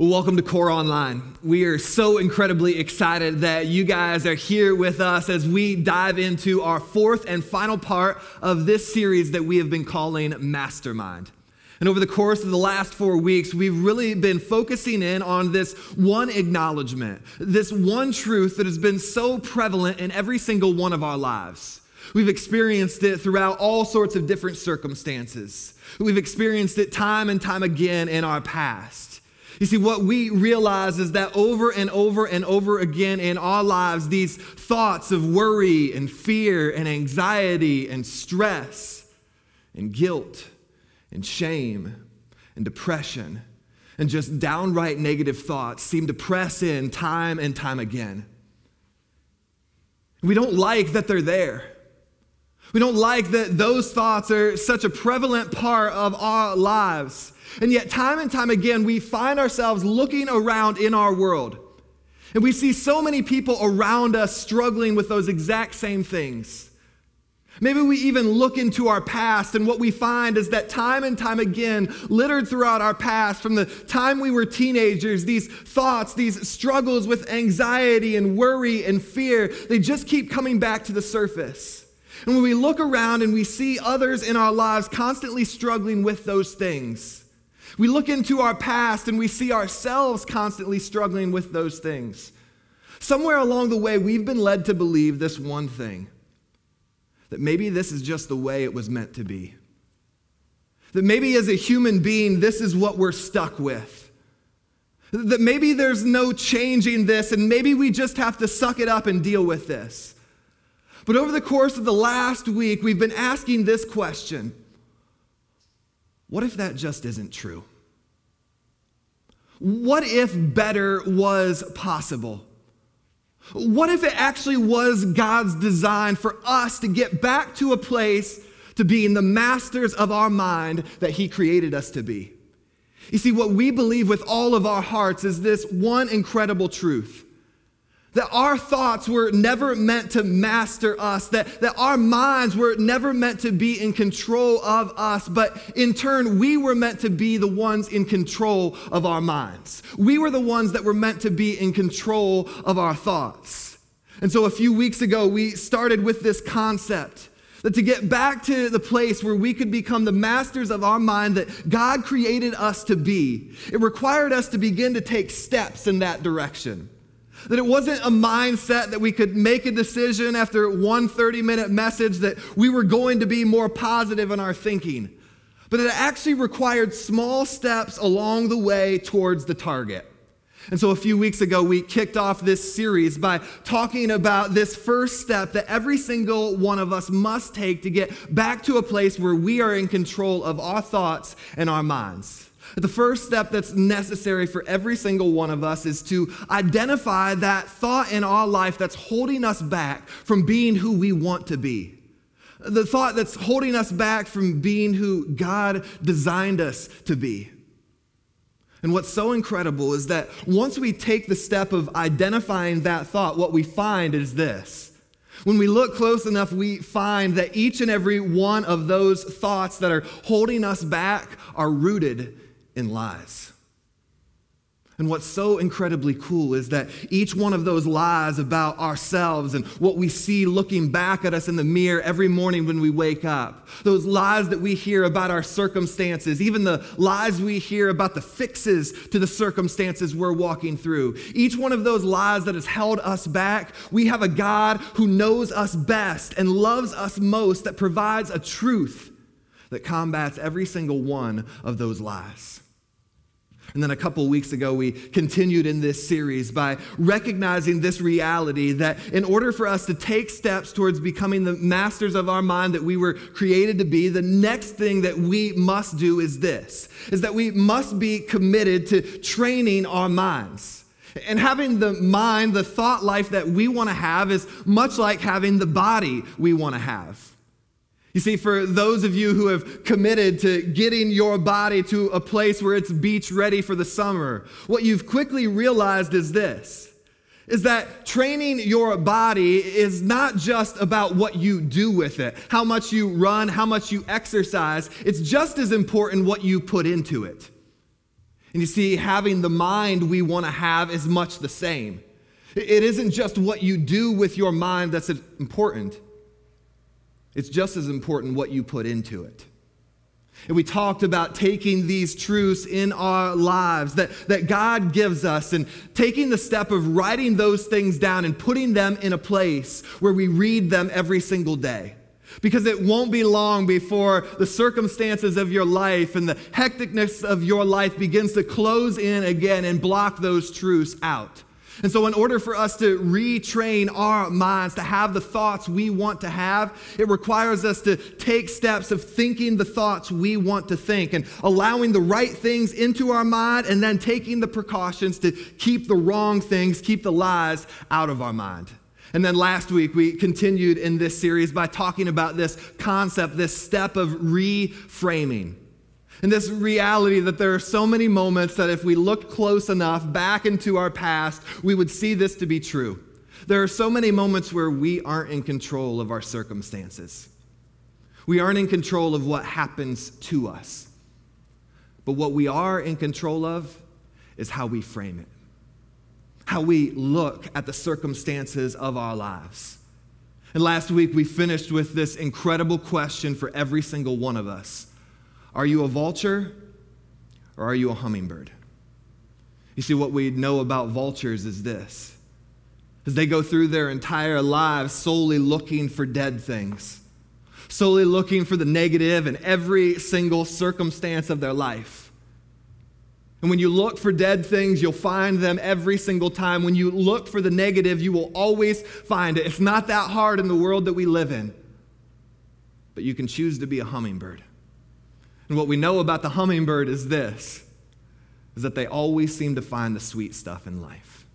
Well, welcome to Core Online. We are so incredibly excited that you guys are here with us as we dive into our fourth and final part of this series that we have been calling Mastermind. And over the course of the last 4 weeks, we've really been focusing in on this one acknowledgement, this one truth that has been so prevalent in every single one of our lives. We've experienced it throughout all sorts of different circumstances. We've experienced it time and time again in our past. You see, what we realize is that over and over and over again in our lives, these thoughts of worry and fear and anxiety and stress and guilt and shame and depression and just downright negative thoughts seem to press in time and time again. We don't like that they're there. We don't like that those thoughts are such a prevalent part of our lives. And yet, time and time again, we find ourselves looking around in our world. And we see so many people around us struggling with those exact same things. Maybe we even look into our past, and what we find is that time and time again, littered throughout our past, from the time we were teenagers, these thoughts, these struggles with anxiety and worry and fear, they just keep coming back to the surface. And when we look around and we see others in our lives constantly struggling with those things, we look into our past and we see ourselves constantly struggling with those things. Somewhere along the way, we've been led to believe this one thing, that maybe this is just the way it was meant to be. That maybe as a human being, this is what we're stuck with. That maybe there's no changing this, and maybe we just have to suck it up and deal with this. But over the course of the last week, we've been asking this question: what if that just isn't true? What if better was possible? What if it actually was God's design for us to get back to a place to being the masters of our mind that He created us to be? You see, what we believe with all of our hearts is this one incredible truth: that our thoughts were never meant to master us, that our minds were never meant to be in control of us, but in turn, we were meant to be the ones in control of our minds. We were the ones that were meant to be in control of our thoughts. And so a few weeks ago, we started with this concept that to get back to the place where we could become the masters of our mind that God created us to be, it required us to begin to take steps in that direction. That it wasn't a mindset that we could make a decision after one 30-minute message that we were going to be more positive in our thinking, but it actually required small steps along the way towards the target. And so a few weeks ago, we kicked off this series by talking about this first step that every single one of us must take to get back to a place where we are in control of our thoughts and our minds. The first step that's necessary for every single one of us is to identify that thought in our life that's holding us back from being who we want to be. The thought that's holding us back from being who God designed us to be. And what's so incredible is that once we take the step of identifying that thought, what we find is this. When we look close enough, we find that each and every one of those thoughts that are holding us back are rooted in lies. And what's so incredibly cool is that each one of those lies about ourselves and what we see looking back at us in the mirror every morning when we wake up, those lies that we hear about our circumstances, even the lies we hear about the fixes to the circumstances we're walking through, each one of those lies that has held us back, we have a God who knows us best and loves us most, that provides a truth that combats every single one of those lies. And then a couple weeks ago, we continued in this series by recognizing this reality that in order for us to take steps towards becoming the masters of our mind that we were created to be, the next thing that we must do is this, is that we must be committed to training our minds. And having the mind, the thought life that we want to have is much like having the body we want to have. You see, for those of you who have committed to getting your body to a place where it's beach ready for the summer, what you've quickly realized is this, is that training your body is not just about what you do with it, how much you run, how much you exercise. It's just as important what you put into it. And you see, having the mind we want to have is much the same. It isn't just what you do with your mind that's important. It's just as important what you put into it. And we talked about taking these truths in our lives that God gives us and taking the step of writing those things down and putting them in a place where we read them every single day. Because it won't be long before the circumstances of your life and the hecticness of your life begins to close in again and block those truths out. And so in order for us to retrain our minds to have the thoughts we want to have, it requires us to take steps of thinking the thoughts we want to think and allowing the right things into our mind and then taking the precautions to keep the wrong things, keep the lies out of our mind. And then last week, we continued in this series by talking about this concept, this step of reframing. And this reality that there are so many moments that if we looked close enough back into our past, we would see this to be true. There are so many moments where we aren't in control of our circumstances. We aren't in control of what happens to us. But what we are in control of is how we frame it, how we look at the circumstances of our lives. And last week, we finished with this incredible question for every single one of us. Are you a vulture or are you a hummingbird? You see, what we know about vultures is this, is they go through their entire lives solely looking for dead things, solely looking for the negative in every single circumstance of their life. And when you look for dead things, you'll find them every single time. When you look for the negative, you will always find it. It's not that hard in the world that we live in, but you can choose to be a hummingbird. And what we know about the hummingbird is this, is that they always seem to find the sweet stuff in life.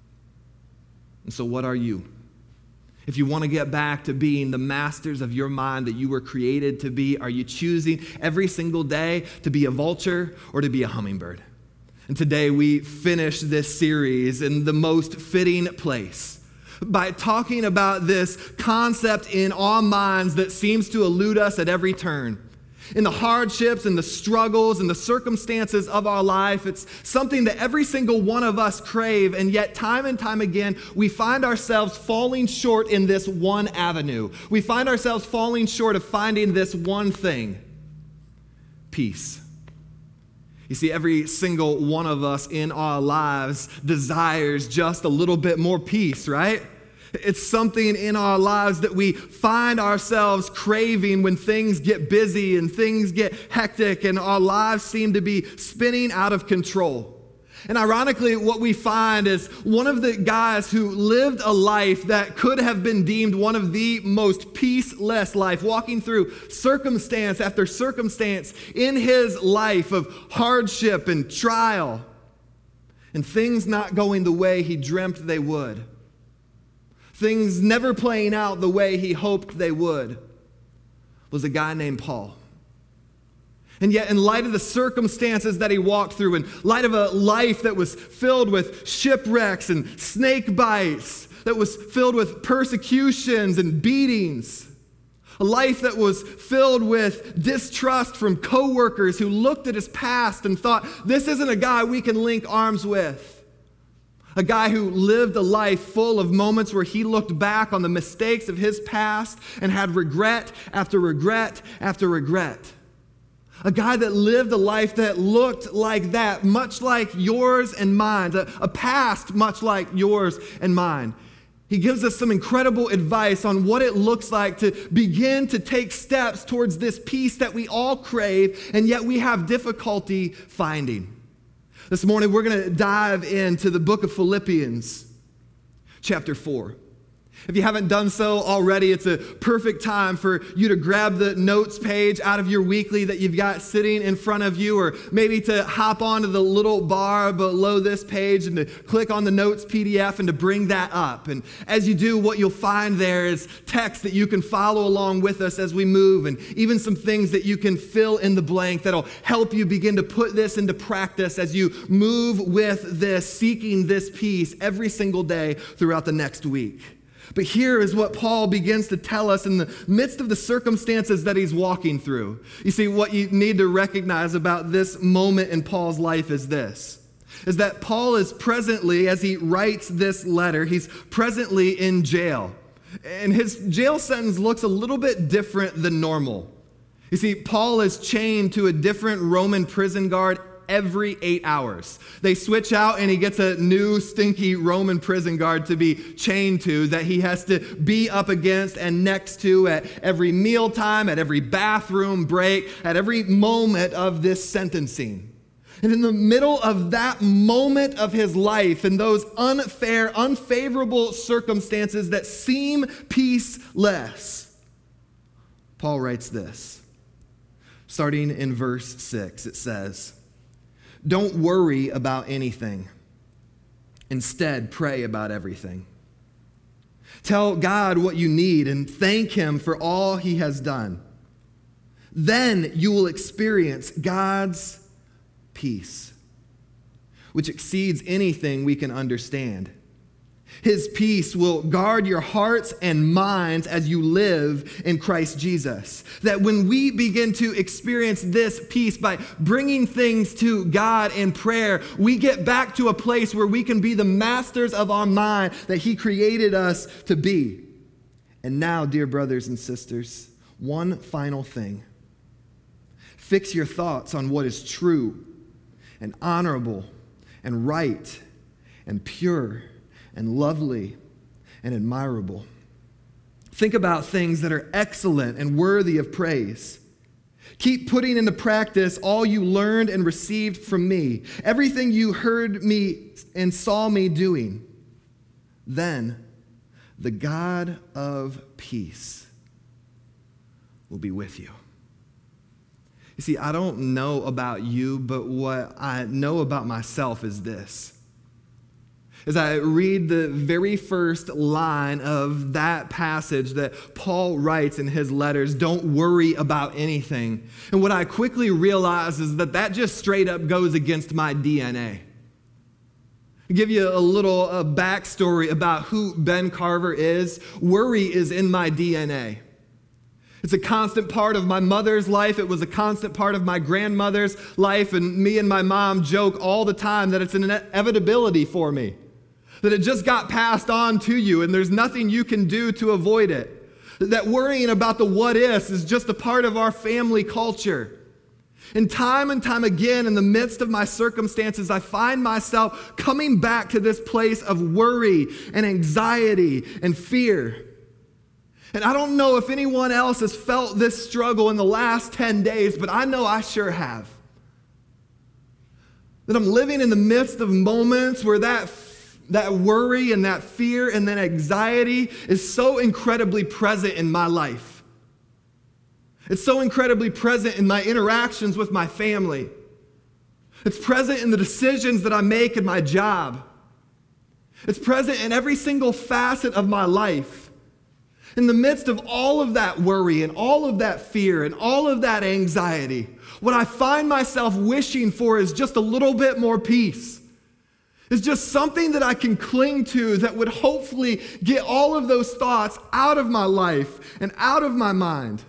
And so what are you? If you want to get back to being the masters of your mind that you were created to be, are you choosing every single day to be a vulture or to be a hummingbird? And today we finish this series in the most fitting place by talking about this concept in our minds that seems to elude us at every turn. In the hardships and the struggles and the circumstances of our life, it's something that every single one of us crave, and yet time and time again, we find ourselves falling short in this one avenue. We find ourselves falling short of finding this one thing, peace. You see, every single one of us in our lives desires just a little bit more peace, right? It's something in our lives that we find ourselves craving when things get busy and things get hectic and our lives seem to be spinning out of control. And ironically, what we find is one of the guys who lived a life that could have been deemed one of the most peaceless life, walking through circumstance after circumstance in his life of hardship and trial, and things not going the way he dreamt they would. Things never playing out the way he hoped they would, was a guy named Paul. And yet, in light of the circumstances that he walked through, in light of a life that was filled with shipwrecks and snake bites, that was filled with persecutions and beatings, a life that was filled with distrust from coworkers who looked at his past and thought, this isn't a guy we can link arms with. A guy who lived a life full of moments where he looked back on the mistakes of his past and had regret after regret after regret. A guy that lived a life that looked like that, much like yours and mine, a past much like yours and mine. He gives us some incredible advice on what it looks like to begin to take steps towards this peace that we all crave, and yet we have difficulty finding. This morning, we're going to dive into the book of Philippians, chapter 4. If you haven't done so already, it's a perfect time for you to grab the notes page out of your weekly that you've got sitting in front of you, or maybe to hop onto the little bar below this page and to click on the notes PDF and to bring that up. And as you do, what you'll find there is text that you can follow along with us as we move, and even some things that you can fill in the blank that'll help you begin to put this into practice as you move with this, seeking this peace every single day throughout the next week. But here is what Paul begins to tell us in the midst of the circumstances that he's walking through. You see, what you need to recognize about this moment in Paul's life is this, is that Paul is presently, as he writes this letter, he's presently in jail. And his jail sentence looks a little bit different than normal. You see, Paul is chained to a different Roman prison guard every 8 hours. They switch out and he gets a new stinky Roman prison guard to be chained to that he has to be up against and next to at every mealtime, at every bathroom break, at every moment of this sentencing. And in the middle of that moment of his life and those unfair, unfavorable circumstances that seem peaceless, Paul writes this. Starting in verse 6, it says, "Don't worry about anything. Instead, pray about everything. Tell God what you need and thank Him for all He has done. Then you will experience God's peace, which exceeds anything we can understand. His peace will guard your hearts and minds as you live in Christ Jesus." That when we begin to experience this peace by bringing things to God in prayer, we get back to a place where we can be the masters of our mind that He created us to be. And now, dear brothers and sisters, one final thing. Fix your thoughts on what is true and honorable and right and pure and lovely and admirable. Think about things that are excellent and worthy of praise. Keep putting into practice all you learned and received from me, everything you heard me and saw me doing. Then the God of peace will be with you. You see, I don't know about you, but what I know about myself is this. As I read the very first line of that passage that Paul writes in his letters, don't worry about anything. And what I quickly realize is that that just straight up goes against my DNA. I'll give you a little backstory about who Ben Carver is. Worry is in my DNA. It's a constant part of my mother's life. It was a constant part of my grandmother's life. And me and my mom joke all the time that it's an inevitability for me. That it just got passed on to you and there's nothing you can do to avoid it. That worrying about the what ifs is just a part of our family culture. And time again, in the midst of my circumstances, I find myself coming back to this place of worry and anxiety and fear. And I don't know if anyone else has felt this struggle in the last 10 days, but I know I sure have. That I'm living in the midst of moments where that worry and that fear and that anxiety is so incredibly present in my life. It's so incredibly present in my interactions with my family. It's present in the decisions that I make in my job. It's present in every single facet of my life. In the midst of all of that worry and all of that fear and all of that anxiety, what I find myself wishing for is just a little bit more peace. It's just something that I can cling to that would hopefully get all of those thoughts out of my life and out of my mind.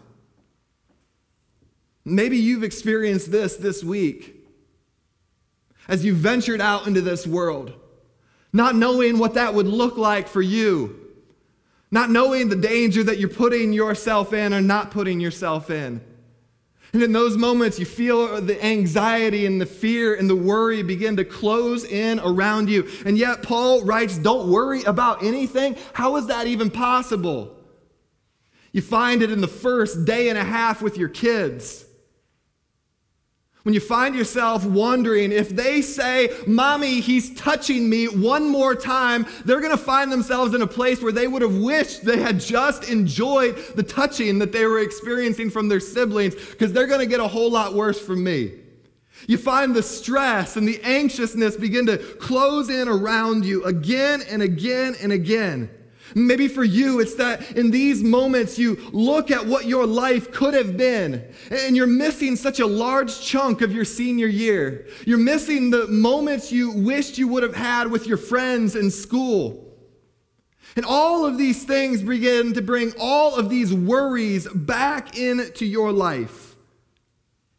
Maybe you've experienced this week as you ventured out into this world, not knowing what that would look like for you. Not knowing the danger that you're putting yourself in or not putting yourself in. And in those moments, you feel the anxiety and the fear and the worry begin to close in around you. And yet Paul writes, don't worry about anything. How is that even possible? You find it in the first day and a half with your kids. When you find yourself wondering if they say, "Mommy, he's touching me," one more time, they're going to find themselves in a place where they would have wished they had just enjoyed the touching that they were experiencing from their siblings, because they're going to get a whole lot worse from me. You find the stress and the anxiousness begin to close in around you again and again and again. Maybe for you, it's that in these moments you look at what your life could have been, and you're missing such a large chunk of your senior year. You're missing the moments you wished you would have had with your friends in school. And all of these things begin to bring all of these worries back into your life.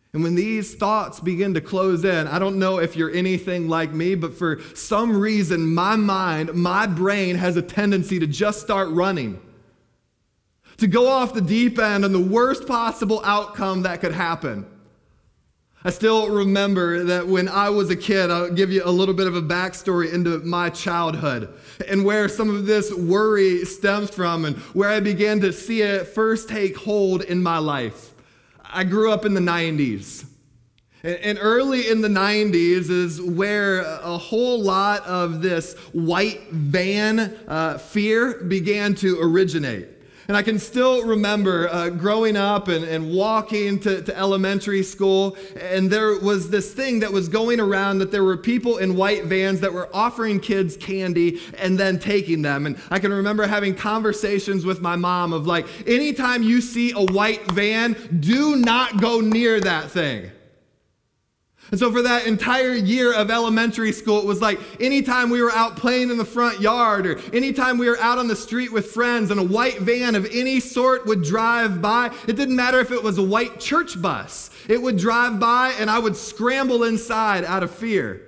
And when these thoughts begin to close in, I don't know if you're anything like me, but for some reason, my mind, my brain has a tendency to just start running, to go off the deep end on the worst possible outcome that could happen. I still remember that when I was a kid, I'll give you a little bit of a backstory into my childhood and where some of this worry stems from and where I began to see it first take hold in my life. I grew up in the 90s. And early in the 90s is where a whole lot of this white van fear began to originate. And I can still remember growing up and walking to elementary school, and there was this thing that was going around that there were people in white vans that were offering kids candy and then taking them. And I can remember having conversations with my mom of like, anytime you see a white van, do not go near that thing. And so for that entire year of elementary school, it was like anytime we were out playing in the front yard or anytime we were out on the street with friends and a white van of any sort would drive by, it didn't matter if it was a white church bus. It would drive by and I would scramble inside out of fear.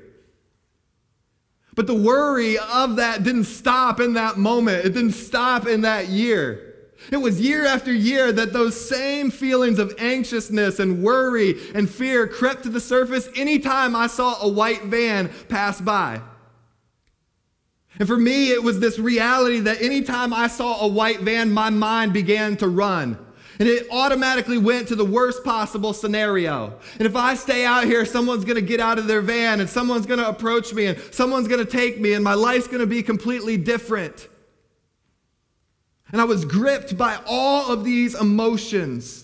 But the worry of that didn't stop in that moment. It didn't stop in that year. It was year after year that those same feelings of anxiousness and worry and fear crept to the surface anytime I saw a white van pass by. And for me, it was this reality that anytime I saw a white van, my mind began to run. And it automatically went to the worst possible scenario. And if I stay out here, someone's going to get out of their van and someone's going to approach me and someone's going to take me and my life's going to be completely different. And I was gripped by all of these emotions,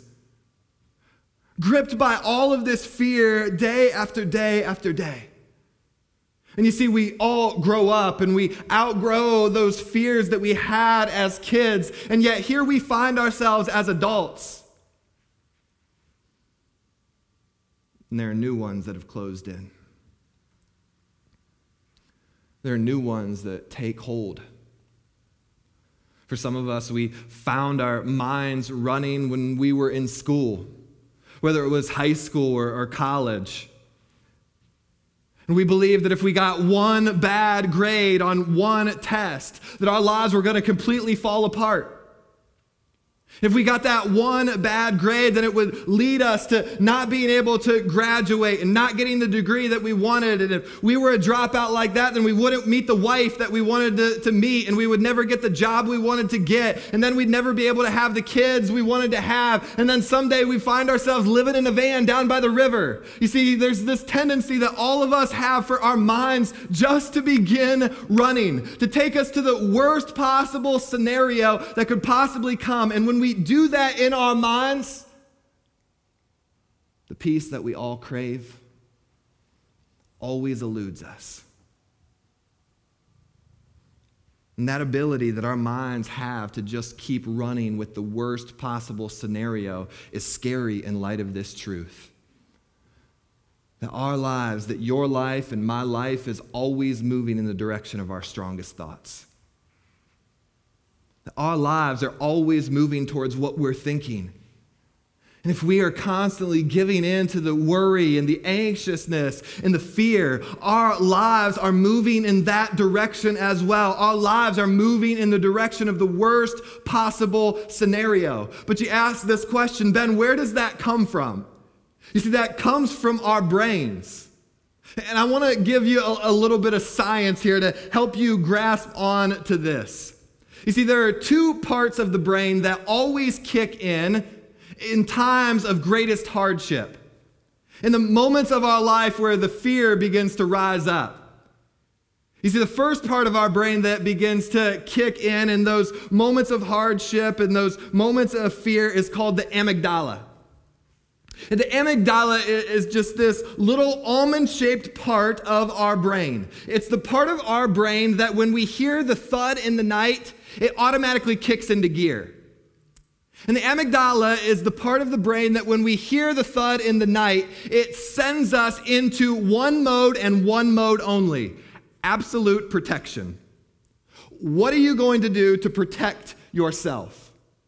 gripped by all of this fear day after day after day. And you see, we all grow up and we outgrow those fears that we had as kids, and yet here we find ourselves as adults. And there are new ones that have closed in. There are new ones that take hold. For some of us, we found our minds running when we were in school, whether it was high school or college. And we believed that if we got one bad grade on one test, that our lives were going to completely fall apart. If we got that one bad grade, then it would lead us to not being able to graduate and not getting the degree that we wanted. And if we were a dropout like that, then we wouldn't meet the wife that we wanted to meet, and we would never get the job we wanted to get. And then we'd never be able to have the kids we wanted to have. And then someday we find ourselves living in a van down by the river. You see, there's this tendency that all of us have for our minds just to begin running, to take us to the worst possible scenario that could possibly come. And when we do that in our minds, the peace that we all crave always eludes us. And that ability that our minds have to just keep running with the worst possible scenario is scary in light of this truth. That our lives, that your life and my life is always moving in the direction of our strongest thoughts. Our lives are always moving towards what we're thinking. And if we are constantly giving in to the worry and the anxiousness and the fear, our lives are moving in that direction as well. Our lives are moving in the direction of the worst possible scenario. But you ask this question, Ben, where does that come from? You see, that comes from our brains. And I want to give you a little bit of science here to help you grasp on to this. You see, there are two parts of the brain that always kick in times of greatest hardship. In the moments of our life where the fear begins to rise up. You see, the first part of our brain that begins to kick in those moments of hardship and those moments of fear is called the amygdala. And the amygdala is just this little almond-shaped part of our brain. It's the part of our brain that when we hear the thud in the night, it automatically kicks into gear. And the amygdala is the part of the brain that when we hear the thud in the night, it sends us into one mode and one mode only: absolute protection. What are you going to do to protect yourself?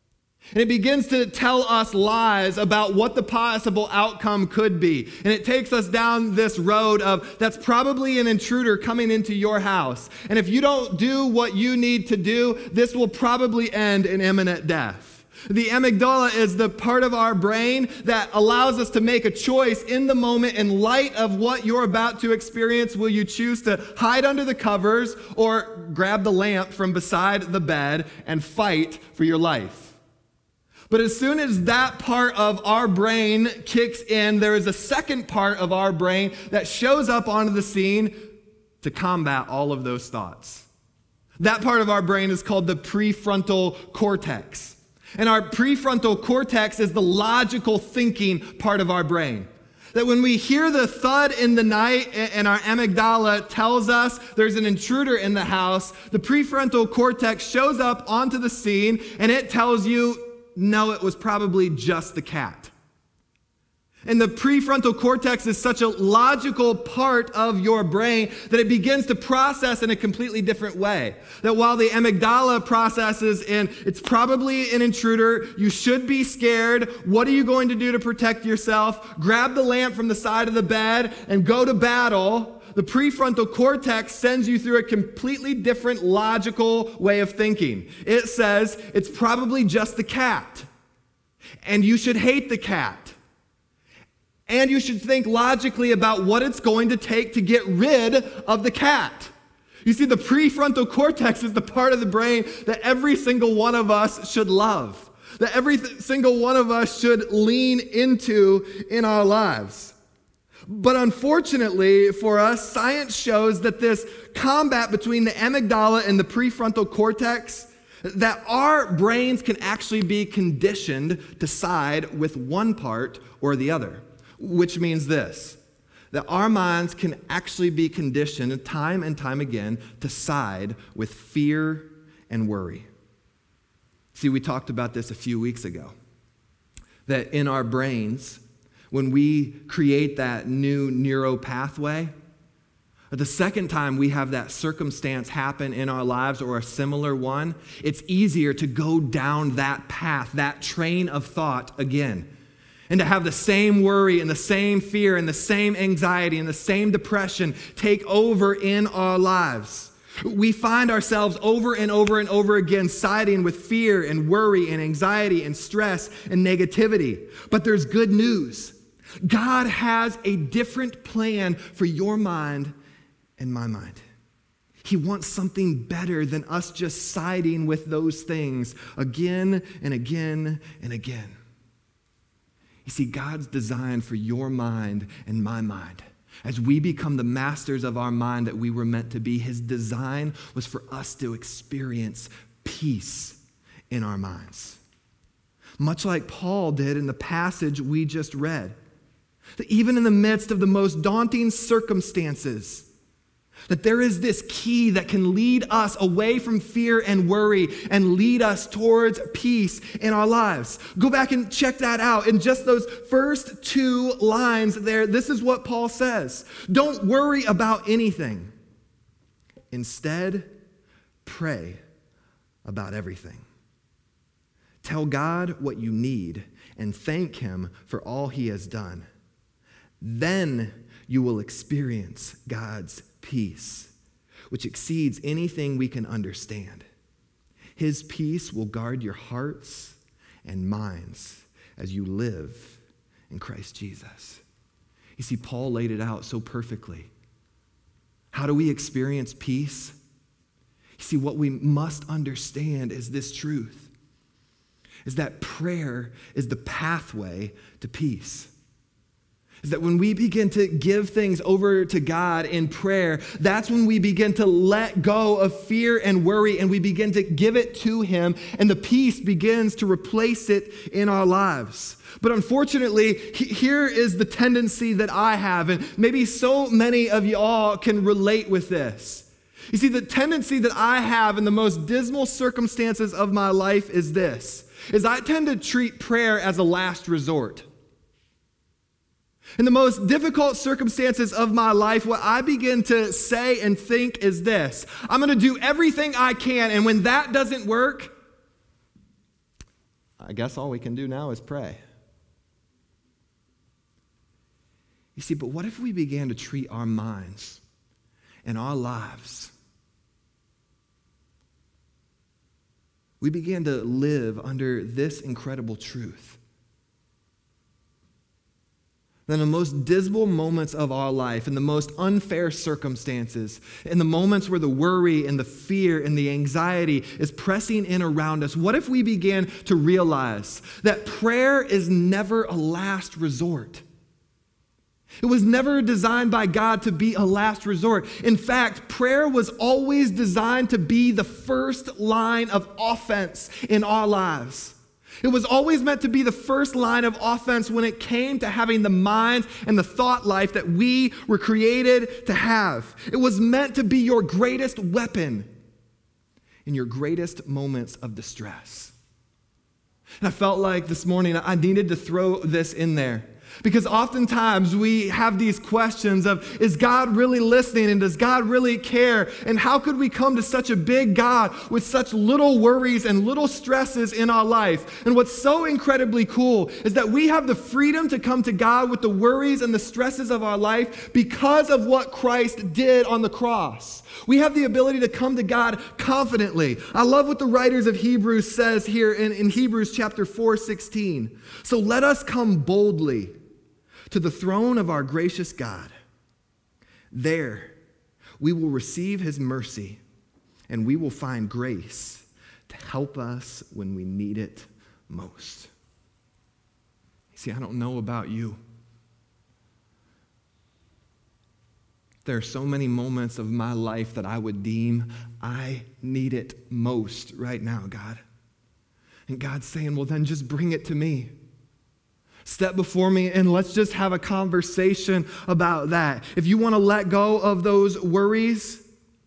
And it begins to tell us lies about what the possible outcome could be. And it takes us down this road of that's probably an intruder coming into your house. And if you don't do what you need to do, this will probably end in imminent death. The amygdala is the part of our brain that allows us to make a choice in the moment in light of what you're about to experience. Will you choose to hide under the covers or grab the lamp from beside the bed and fight for your life? But as soon as that part of our brain kicks in, there is a second part of our brain that shows up onto the scene to combat all of those thoughts. That part of our brain is called the prefrontal cortex. And our prefrontal cortex is the logical thinking part of our brain. That when we hear the thud in the night and our amygdala tells us there's an intruder in the house, the prefrontal cortex shows up onto the scene and it tells you, no, it was probably just the cat. And the prefrontal cortex is such a logical part of your brain that it begins to process in a completely different way. That while the amygdala processes in, it's probably an intruder, you should be scared, what are you going to do to protect yourself? Grab the lamp from the side of the bed and go to battle. The prefrontal cortex sends you through a completely different logical way of thinking. It says it's probably just the cat, and you should hate the cat, and you should think logically about what it's going to take to get rid of the cat. You see, the prefrontal cortex is the part of the brain that every single one of us should love, that every single one of us should lean into in our lives. But unfortunately for us, science shows that this combat between the amygdala and the prefrontal cortex, that our brains can actually be conditioned to side with one part or the other, which means this, that our minds can actually be conditioned time and time again to side with fear and worry. See, we talked about this a few weeks ago, that in our brains, when we create that new neuro pathway, the second time we have that circumstance happen in our lives or a similar one, it's easier to go down that path, that train of thought again, and to have the same worry and the same fear and the same anxiety and the same depression take over in our lives. We find ourselves over and over and over again siding with fear and worry and anxiety and stress and negativity. But there's good news. God has a different plan for your mind and my mind. He wants something better than us just siding with those things again and again and again. You see, God's design for your mind and my mind, as we become the masters of our mind that we were meant to be, his design was for us to experience peace in our minds. Much like Paul did in the passage we just read. That even in the midst of the most daunting circumstances, that there is this key that can lead us away from fear and worry and lead us towards peace in our lives. Go back and check that out. In just those first two lines there, this is what Paul says. Don't worry about anything. Instead, pray about everything. Tell God what you need and thank him for all he has done. Then you will experience God's peace, which exceeds anything we can understand. His peace will guard your hearts and minds as you live in Christ Jesus. You see, Paul laid it out so perfectly. How do we experience peace? You see, what we must understand is this truth, is that prayer is the pathway to peace. Is that when we begin to give things over to God in prayer, that's when we begin to let go of fear and worry and we begin to give it to him, and the peace begins to replace it in our lives. But unfortunately, here is the tendency that I have, and maybe so many of y'all can relate with this. You see, the tendency that I have in the most dismal circumstances of my life is this, is I tend to treat prayer as a last resort. In the most difficult circumstances of my life, what I begin to say and think is this: I'm going to do everything I can, and when that doesn't work, I guess all we can do now is pray. You see, but what if we began to treat our minds and our lives, we began to live under this incredible truth? Then the most dismal moments of our life, in the most unfair circumstances, in the moments where the worry and the fear and the anxiety is pressing in around us, what if we began to realize that prayer is never a last resort? It was never designed by God to be a last resort. In fact, prayer was always designed to be the first line of offense in our lives. It was always meant to be the first line of offense when it came to having the mind and the thought life that we were created to have. It was meant to be your greatest weapon in your greatest moments of distress. And I felt like this morning I needed to throw this in there. Because oftentimes we have these questions of, is God really listening, and does God really care? And how could we come to such a big God with such little worries and little stresses in our life? And what's so incredibly cool is that we have the freedom to come to God with the worries and the stresses of our life because of what Christ did on the cross. We have the ability to come to God confidently. I love what the writers of Hebrews says here in Hebrews chapter 4:16. So let us come boldly to the throne of our gracious God. There we will receive his mercy, and we will find grace to help us when we need it most. See, I don't know about you. There are so many moments of my life that I would deem I need it most right now, God. And God's saying, well, then just bring it to me. Step before me and let's just have a conversation about that. If you want to let go of those worries,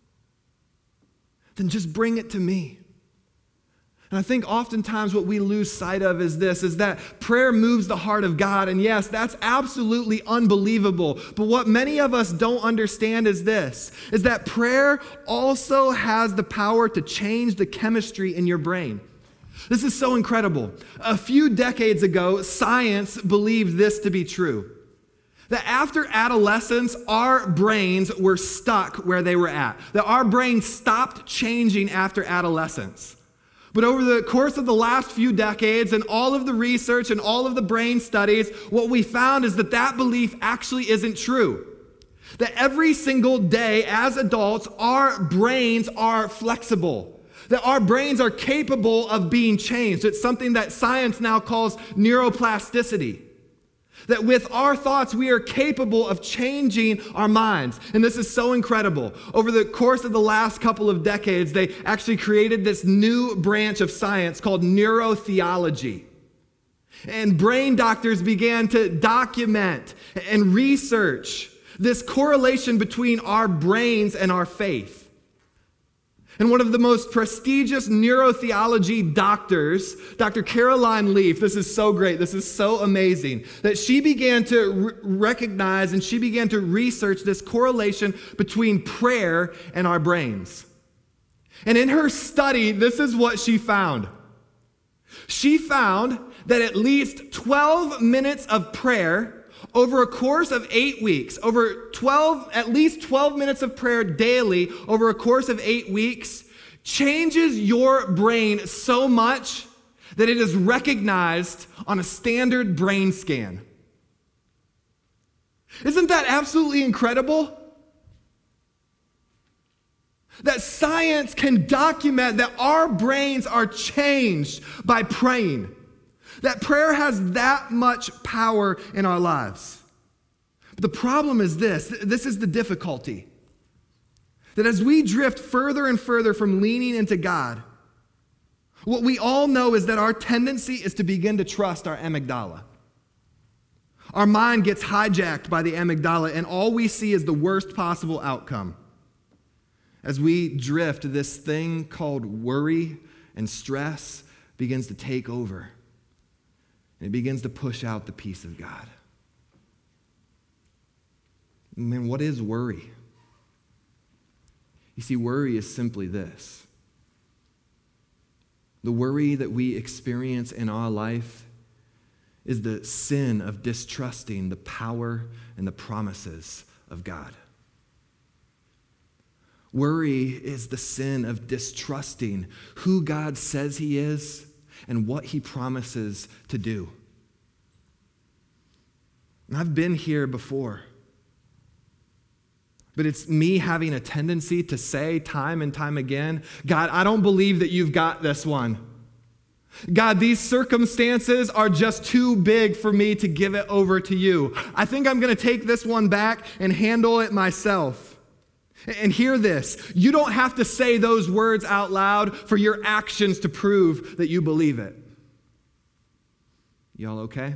then just bring it to me. And I think oftentimes what we lose sight of is this, is that prayer moves the heart of God. And yes, that's absolutely unbelievable. But what many of us don't understand is this, is that prayer also has the power to change the chemistry in your brain. This is so incredible. A few decades ago, science believed this to be true. That after adolescence, our brains were stuck where they were at. That our brains stopped changing after adolescence. But over the course of the last few decades and all of the research and all of the brain studies, what we found is that that belief actually isn't true. That every single day as adults, our brains are flexible. That our brains are capable of being changed. It's something that science now calls neuroplasticity. That with our thoughts, we are capable of changing our minds. And this is so incredible. Over the course of the last couple of decades, they actually created this new branch of science called neurotheology. And brain doctors began to document and research this correlation between our brains and our faith. And one of the most prestigious neurotheology doctors, Dr. Caroline Leaf, this is so great, this is so amazing, that she began to recognize and she began to research this correlation between prayer and our brains. And in her study, this is what she found. She found that at least 12 minutes of prayer over a course of 8 weeks, at least 12 minutes of prayer daily over a course of 8 weeks, changes your brain so much that it is recognized on a standard brain scan. Isn't that absolutely incredible? That science can document that our brains are changed by praying. That prayer has that much power in our lives. But the problem is this is the difficulty. That as we drift further and further from leaning into God, what we all know is that our tendency is to begin to trust our amygdala. Our mind gets hijacked by the amygdala, and all we see is the worst possible outcome. As we drift, this thing called worry and stress begins to take over. And it begins to push out the peace of God. Man, what is worry? You see, worry is simply this. The worry that we experience in our life is the sin of distrusting the power and the promises of God. Worry is the sin of distrusting who God says He is and what He promises to do. And I've been here before. But it's me having a tendency to say time and time again, God, I don't believe that you've got this one. God, these circumstances are just too big for me to give it over to you. I think I'm going to take this one back and handle it myself. And hear this, you don't have to say those words out loud for your actions to prove that you believe it. Y'all okay?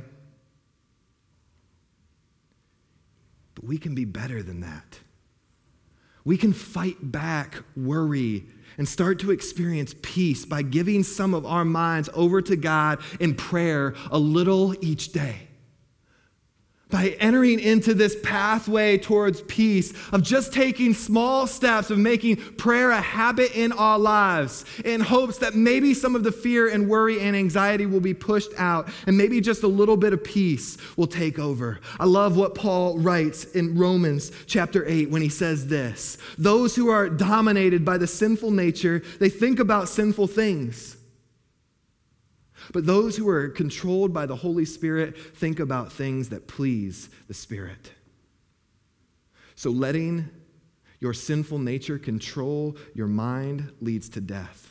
But we can be better than that. We can fight back worry and start to experience peace by giving some of our minds over to God in prayer a little each day. By entering into this pathway towards peace, of just taking small steps of making prayer a habit in our lives, in hopes that maybe some of the fear and worry and anxiety will be pushed out, and maybe just a little bit of peace will take over. I love what Paul writes in Romans chapter 8 when he says this: those who are dominated by the sinful nature, they think about sinful things. But those who are controlled by the Holy Spirit think about things that please the Spirit. So letting your sinful nature control your mind leads to death.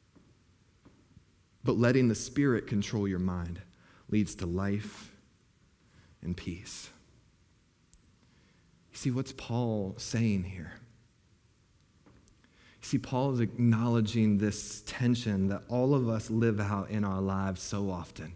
But letting the Spirit control your mind leads to life and peace. You see, what's Paul saying here? See, Paul is acknowledging this tension that all of us live out in our lives so often.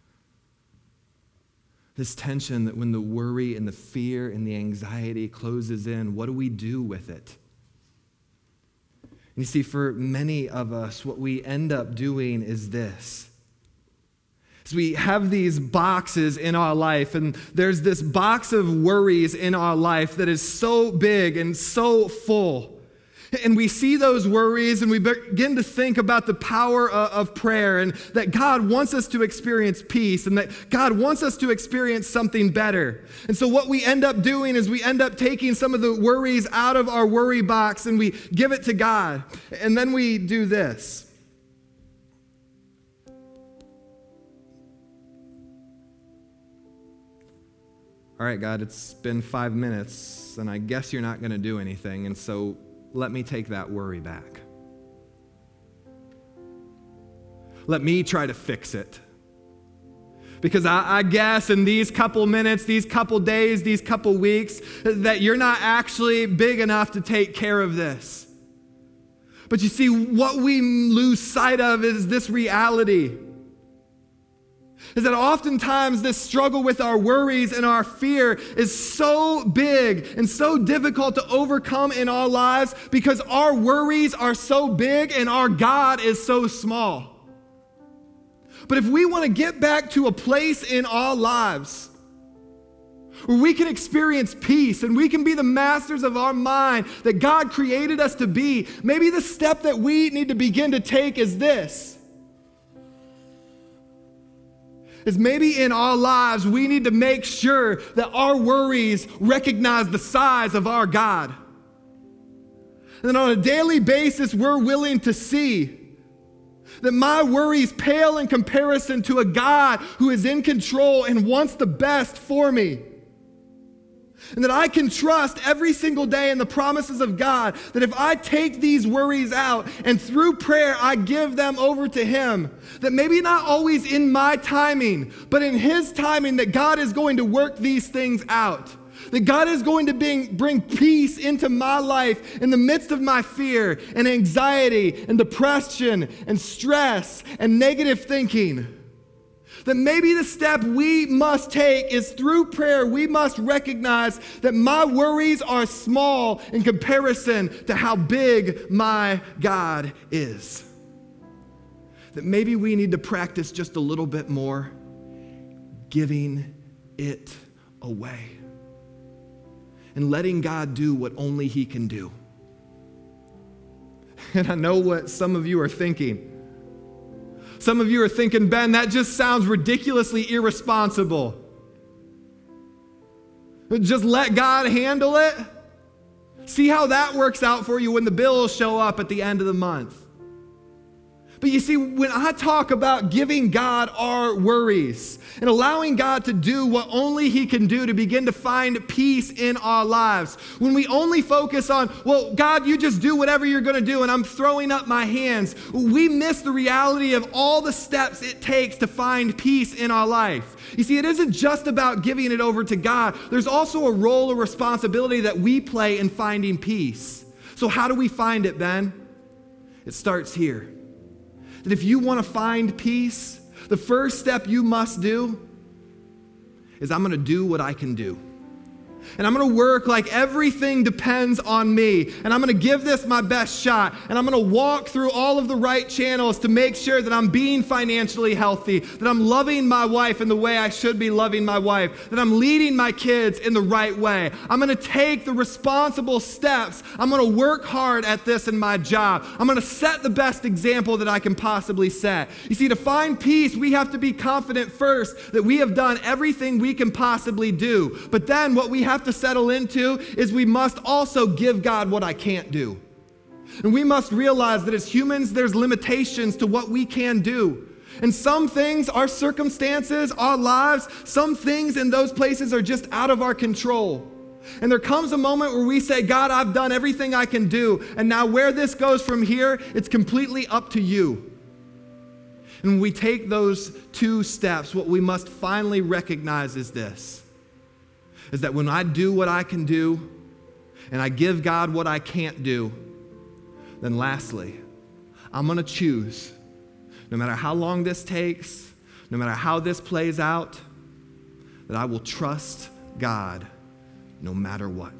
This tension that when the worry and the fear and the anxiety closes in, what do we do with it? And you see, for many of us, what we end up doing is this. So we have these boxes in our life, and there's this box of worries in our life that is so big and so full. And we see those worries and we begin to think about the power of prayer, and that God wants us to experience peace, and that God wants us to experience something better. And so what we end up doing is we end up taking some of the worries out of our worry box and we give it to God. And then we do this. All right, God, it's been 5 minutes and I guess you're not going to do anything. And so let me take that worry back. Let me try to fix it. Because I guess in these couple minutes, these couple days, these couple weeks, that you're not actually big enough to take care of this. But you see, what we lose sight of is this reality. Is that oftentimes this struggle with our worries and our fear is so big and so difficult to overcome in our lives because our worries are so big and our God is so small. But if we want to get back to a place in our lives where we can experience peace and we can be the masters of our mind that God created us to be, maybe the step that we need to begin to take is this. Is maybe in our lives we need to make sure that our worries recognize the size of our God. And that on a daily basis we're willing to see that my worries pale in comparison to a God who is in control and wants the best for me. And that I can trust every single day in the promises of God, that if I take these worries out and through prayer I give them over to Him, that maybe not always in my timing, but in His timing, that God is going to work these things out. That God is going to bring peace into my life in the midst of my fear and anxiety and depression and stress and negative thinking. That maybe the step we must take is through prayer, we must recognize that my worries are small in comparison to how big my God is. That maybe we need to practice just a little bit more giving it away and letting God do what only He can do. And I know what some of you are thinking. Some of you are thinking, Ben, that just sounds ridiculously irresponsible. Just let God handle it. See how that works out for you when the bills show up at the end of the month. But you see, when I talk about giving God our worries and allowing God to do what only He can do to begin to find peace in our lives, when we only focus on, well, God, you just do whatever you're going to do and I'm throwing up my hands, we miss the reality of all the steps it takes to find peace in our life. You see, it isn't just about giving it over to God. There's also a role or responsibility that we play in finding peace. So how do we find it, Ben? It starts here. That if you want to find peace, the first step you must do is I'm going to do what I can do. And I'm going to work like everything depends on me. And I'm going to give this my best shot. And I'm going to walk through all of the right channels to make sure that I'm being financially healthy, that I'm loving my wife in the way I should be loving my wife, that I'm leading my kids in the right way. I'm going to take the responsible steps. I'm going to work hard at this in my job. I'm going to set the best example that I can possibly set. You see, to find peace, we have to be confident first that we have done everything we can possibly do. But then what we have to settle into is we must also give God what I can't do. And we must realize that as humans, there's limitations to what we can do. And some things, our circumstances, our lives, some things in those places are just out of our control. And there comes a moment where we say, God, I've done everything I can do. And now where this goes from here, it's completely up to you. And when we take those two steps, what we must finally recognize is this. Is that when I do what I can do and I give God what I can't do, then lastly, I'm going to choose, no matter how long this takes, no matter how this plays out, that I will trust God no matter what.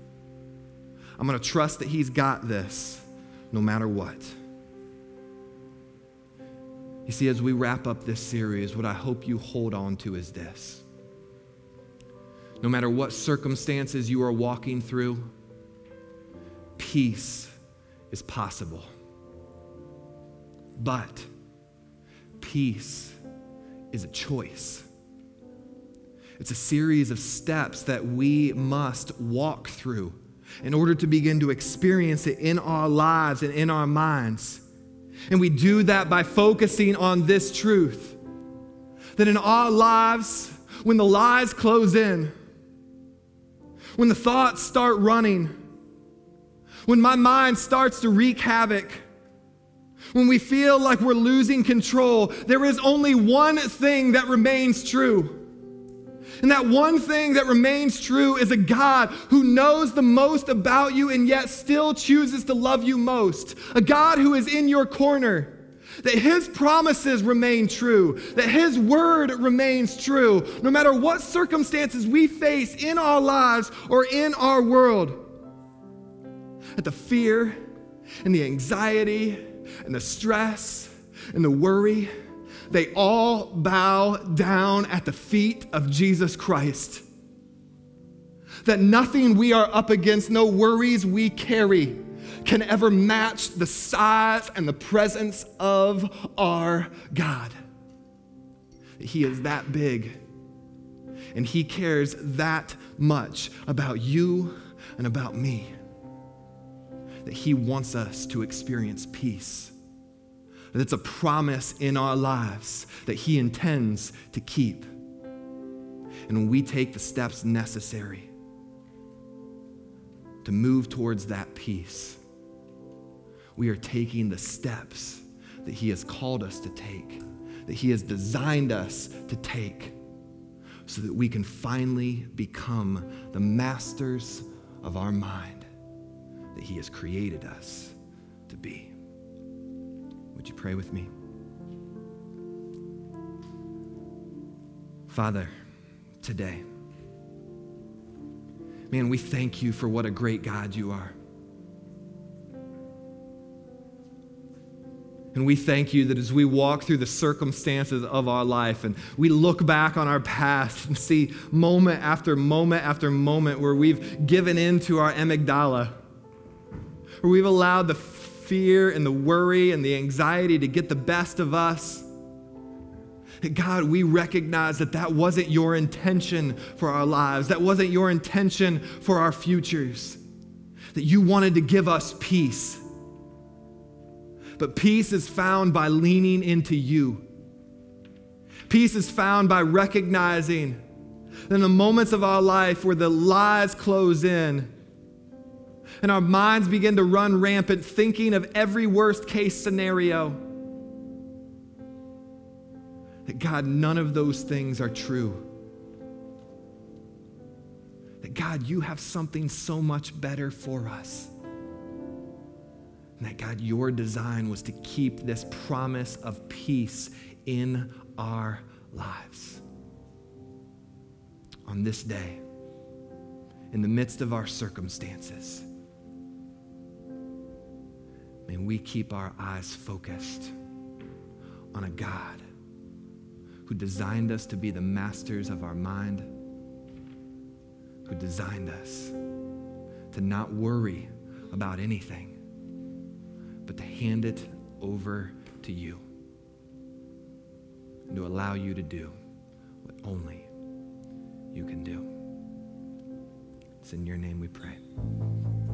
I'm going to trust that He's got this no matter what. You see, as we wrap up this series, what I hope you hold on to is this. No matter what circumstances you are walking through, peace is possible. But peace is a choice. It's a series of steps that we must walk through in order to begin to experience it in our lives and in our minds. And we do that by focusing on this truth, that in our lives, when the lies close in, when the thoughts start running, when my mind starts to wreak havoc, when we feel like we're losing control, there is only one thing that remains true. And that one thing that remains true is a God who knows the most about you and yet still chooses to love you most. A God who is in your corner. That His promises remain true, that His word remains true, no matter what circumstances we face in our lives or in our world. That the fear and the anxiety and the stress and the worry, they all bow down at the feet of Jesus Christ. That nothing we are up against, no worries we carry, can ever match the size and the presence of our God. He is that big, and He cares that much about you and about me, that He wants us to experience peace. That it's a promise in our lives that He intends to keep. And when we take the steps necessary to move towards that peace, we are taking the steps that He has called us to take, that He has designed us to take, so that we can finally become the masters of our mind that He has created us to be. Would you pray with me? Father, today, man, we thank You for what a great God You are. And we thank You that as we walk through the circumstances of our life and we look back on our past and see moment after moment after moment where we've given in to our amygdala, where we've allowed the fear and the worry and the anxiety to get the best of us. God, we recognize that that wasn't your intention for our lives. That wasn't your intention for our futures. That you wanted to give us peace. But peace is found by leaning into you. Peace is found by recognizing that in the moments of our life where the lies close in and our minds begin to run rampant, thinking of every worst case scenario, that God, none of those things are true. That God, you have something so much better for us. And that God, your design was to keep this promise of peace in our lives. On this day, in the midst of our circumstances, may we keep our eyes focused on a God who designed us to be the masters of our mind, who designed us to not worry about anything, but to hand it over to you and to allow you to do what only you can do. It's in your name we pray.